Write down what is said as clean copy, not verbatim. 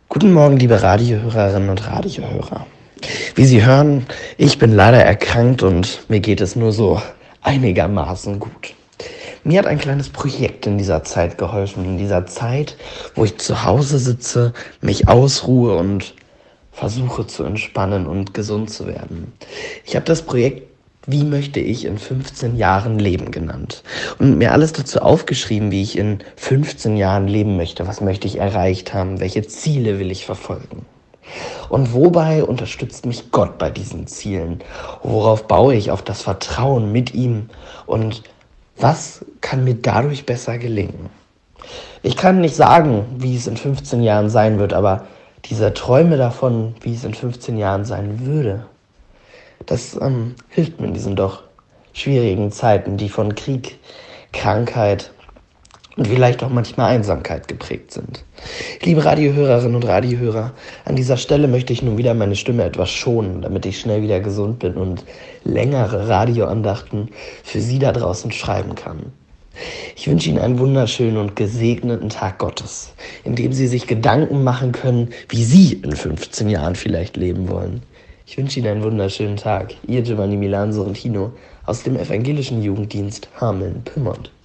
Guten Morgen, liebe Radiohörerinnen und Radiohörer. Wie Sie hören, ich bin leider erkrankt und mir geht es nur so einigermaßen gut. Mir hat ein kleines Projekt in dieser Zeit geholfen, in dieser Zeit, wo ich zu Hause sitze, mich ausruhe und versuche zu entspannen und gesund zu werden. Ich habe das Projekt Wie möchte ich in 15 Jahren leben genannt und mir alles dazu aufgeschrieben, wie ich in 15 Jahren leben möchte, was möchte ich erreicht haben, welche Ziele will ich verfolgen. Und wobei unterstützt mich Gott bei diesen Zielen? Worauf baue ich auf das Vertrauen mit ihm? Und was kann mir dadurch besser gelingen? Ich kann nicht sagen, wie es in 15 Jahren sein wird, aber diese Träume davon, wie es in 15 Jahren sein würde, das hilft mir in diesen doch schwierigen Zeiten, die von Krieg, Krankheit und vielleicht auch manchmal Einsamkeit geprägt sind. Liebe Radiohörerinnen und Radiohörer, an dieser Stelle möchte ich nun wieder meine Stimme etwas schonen, damit ich schnell wieder gesund bin und längere Radioandachten für Sie da draußen schreiben kann. Ich wünsche Ihnen einen wunderschönen und gesegneten Tag Gottes, in dem Sie sich Gedanken machen können, wie Sie in 15 Jahren vielleicht leben wollen. Ich wünsche Ihnen einen wunderschönen Tag. Ihr Giovanni Milan Sorrentino aus dem Evangelischen Jugenddienst Hameln-Pyrmont.